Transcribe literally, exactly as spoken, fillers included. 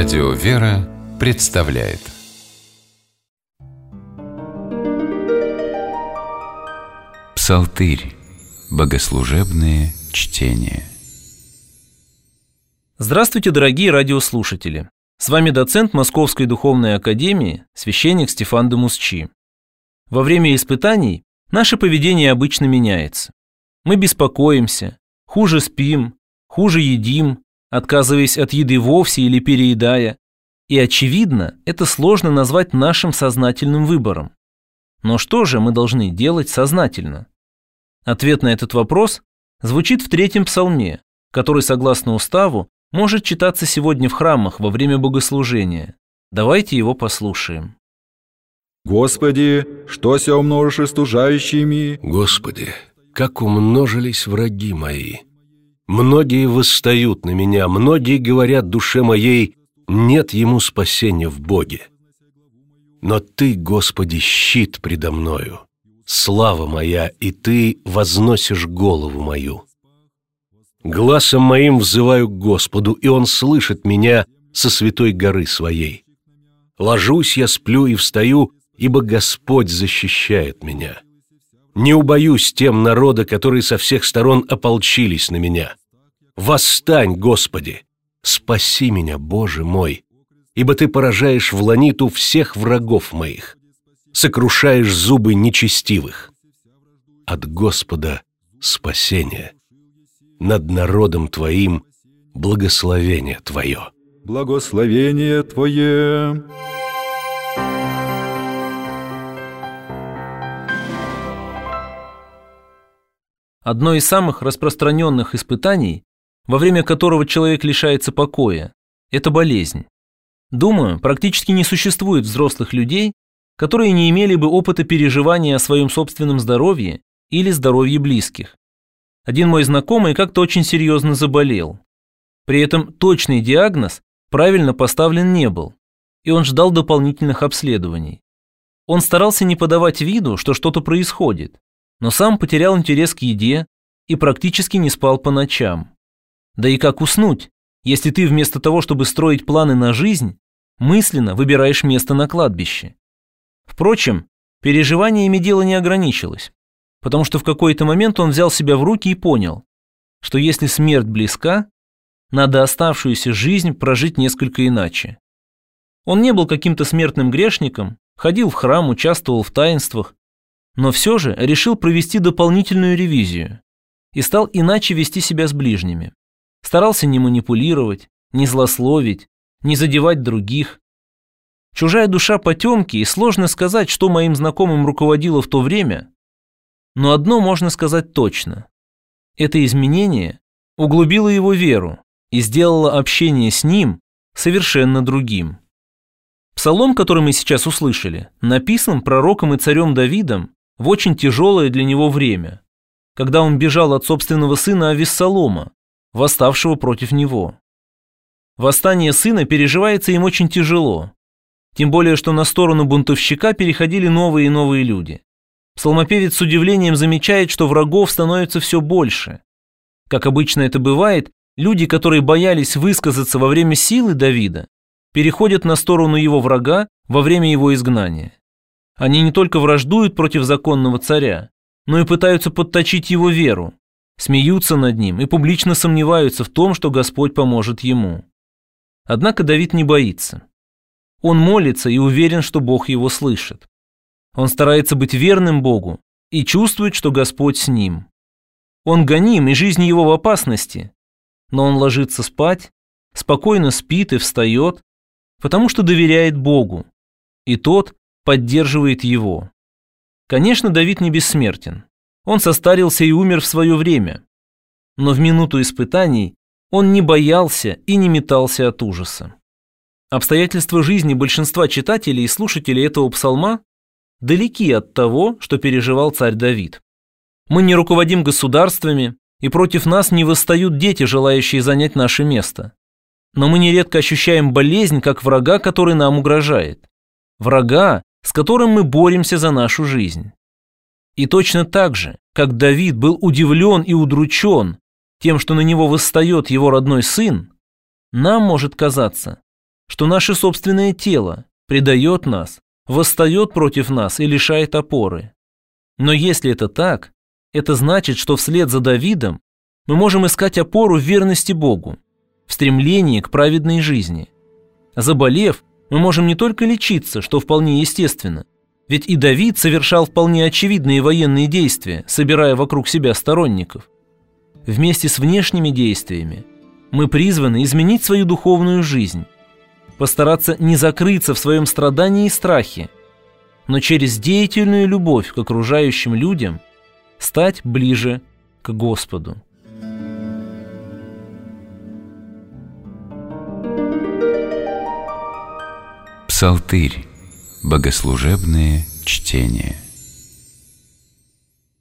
Радио «Вера» представляет Псалтырь. Богослужебные чтения. Здравствуйте, дорогие радиослушатели! С вами доцент Московской духовной академии, священник Стефан де Мусчи. Во время испытаний наше поведение обычно меняется. Мы беспокоимся, хуже спим, хуже едим, отказываясь от еды вовсе или переедая. И, очевидно, это сложно назвать нашим сознательным выбором. Но что же мы должны делать сознательно? Ответ на этот вопрос звучит в третьем псалме, который, согласно уставу, может читаться сегодня в храмах во время богослужения. Давайте его послушаем. «Господи, что ся умножишь стужающими?» «Господи, как умножились враги мои! Многие восстают на меня, многие говорят душе моей, нет ему спасения в Боге. Но Ты, Господи, щит предо мною, слава моя, и Ты возносишь голову мою. Гласом моим взываю к Господу, и Он слышит меня со святой горы своей. Ложусь я, сплю и встаю, ибо Господь защищает меня. Не убоюсь тем народа, которые со всех сторон ополчились на меня. Восстань, Господи! Спаси меня, Боже мой! Ибо Ты поражаешь в ланиту всех врагов моих, сокрушаешь зубы нечестивых. От Господа спасение, над народом Твоим благословение Твое». Благословение Твое. Одно из самых распространенных испытаний, во время которого человек лишается покоя, это болезнь. Думаю, практически не существует взрослых людей, которые не имели бы опыта переживания о своем собственном здоровье или здоровье близких. Один мой знакомый как-то очень серьезно заболел. При этом точный диагноз правильно поставлен не был, и он ждал дополнительных обследований. Он старался не подавать виду, что что-то происходит, но сам потерял интерес к еде и практически не спал по ночам. Да и как уснуть, если ты вместо того, чтобы строить планы на жизнь, мысленно выбираешь место на кладбище? Впрочем, переживаниями дело не ограничилось, потому что в какой-то момент он взял себя в руки и понял, что если смерть близка, надо оставшуюся жизнь прожить несколько иначе. Он не был каким-то смертным грешником, ходил в храм, участвовал в таинствах, но все же решил провести дополнительную ревизию и стал иначе вести себя с ближними. Старался не манипулировать, не злословить, не задевать других. Чужая душа потемки, и сложно сказать, что моим знакомым руководило в то время, но одно можно сказать точно. Это изменение углубило его веру и сделало общение с ним совершенно другим. Псалом, который мы сейчас услышали, написан пророком и царем Давидом в очень тяжелое для него время, когда он бежал от собственного сына Авессалома, восставшего против него. Восстание сына переживается им очень тяжело, тем более что на сторону бунтовщика переходили новые и новые люди. Псалмопевец с удивлением замечает, что врагов становится все больше. Как обычно это бывает, люди, которые боялись высказаться во время силы Давида, переходят на сторону его врага во время его изгнания. Они не только враждуют против законного царя, но и пытаются подточить его веру, смеются над ним и публично сомневаются в том, что Господь поможет ему. Однако Давид не боится. Он молится и уверен, что Бог его слышит. Он старается быть верным Богу и чувствует, что Господь с ним. Он гоним, и жизнь его в опасности, но он ложится спать, спокойно спит и встает, потому что доверяет Богу, и тот поддерживает его. Конечно, Давид не бессмертен. Он состарился и умер в свое время. Но в минуту испытаний он не боялся и не метался от ужаса. Обстоятельства жизни большинства читателей и слушателей этого псалма далеки от того, что переживал царь Давид. Мы не руководим государствами, и против нас не восстают дети, желающие занять наше место. Но мы нередко ощущаем болезнь как врага, который нам угрожает. Врага, с которым мы боремся за нашу жизнь. И точно так же, как Давид был удивлен и удручен тем, что на него восстает его родной сын, нам может казаться, что наше собственное тело предает нас, восстает против нас и лишает опоры. Но если это так, это значит, что вслед за Давидом мы можем искать опору в верности Богу, в стремлении к праведной жизни. Заболев, мы можем не только лечиться, что вполне естественно, ведь и Давид совершал вполне очевидные военные действия, собирая вокруг себя сторонников. Вместе с внешними действиями мы призваны изменить свою духовную жизнь, постараться не закрыться в своем страдании и страхе, но через деятельную любовь к окружающим людям стать ближе к Господу. Псалтырь. Богослужебные чтения.